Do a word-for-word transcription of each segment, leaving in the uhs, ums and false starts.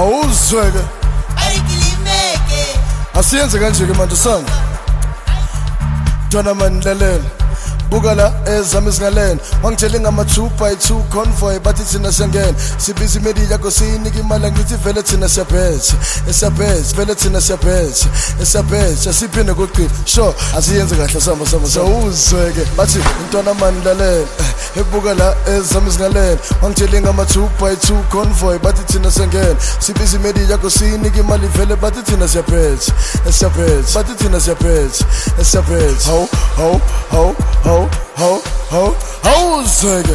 awuzweke asiyenze kanje-ke manje sami ntwana mani lalela buka la ezami izingalene wangitshela ngama-two by two convoy bathi thina siyangena sibiza imedi yakho siyinika imali ngithi vele thina siyaphetha esiyaphetha vele thina siyaphetha esiyaphetha siphinde kokugcina sure asiyenze kahle samba samba sawuzweke bathi ntwana mani lalela ebuka la ezami izingalene wangitshela ngama-two by two convoy bathi thina siyangena sibiza imedi yakho siyinika imali vele bathi thina siyaphetha esiyaphetha bathi thina siyaphetha esiyaphetha hawu hawu hawu hawu Ho, ho, ho, uzweke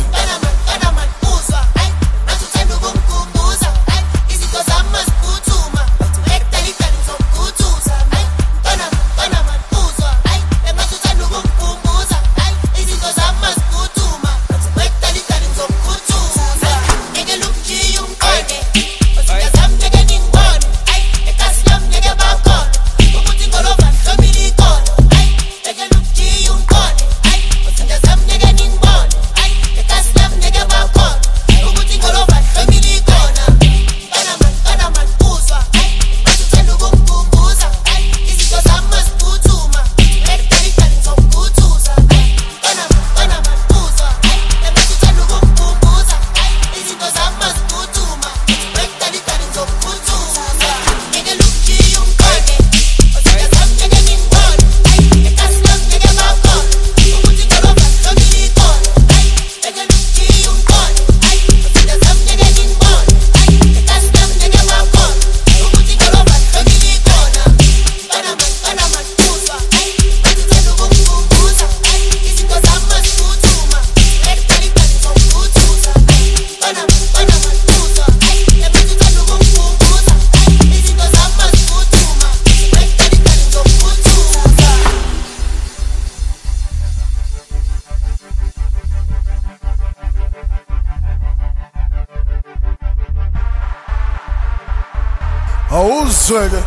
awuzweke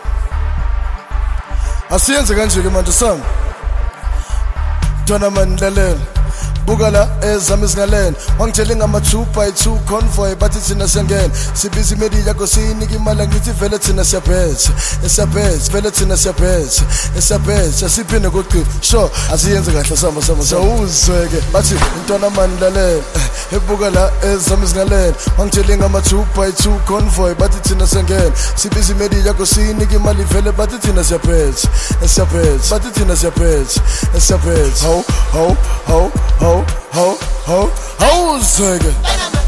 asiyenze kanje-ke manje sami ntwana mani lalela buka la ezami izingalene wangitshela ngama-two by two convoy bathi thina siyangena sibiza imedi yakho siyinika imali ngithi vele thina siyaphetha esiyaphetha vele thina siyaphetha esiyaphetha siphinde kokugcina sure asiyenze kahle samba samba sawuzweke bathi ntwana mani lalela ebuka la ezami izingalene wangitshela ngama-two by two convoy bathi thina siyangena sibiza imedi yakho siyinika imali vele bathi thina siyaphetha esiyaphetha bathi thina siyaphetha esiyaphetha hawu hawu hawu hawu Ho, ho, ho, uzweke